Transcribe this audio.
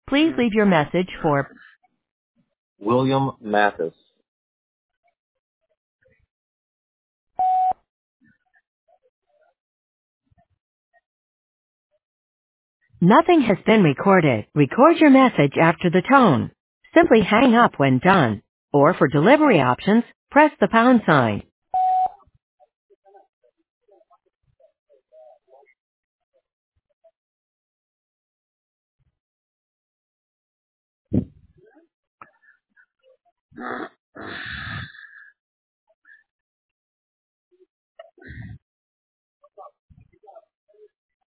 Please leave your message for William Mathis. Nothing has been recorded. Record your message after the tone. Simply hang up when done. Or for delivery options, press the pound sign.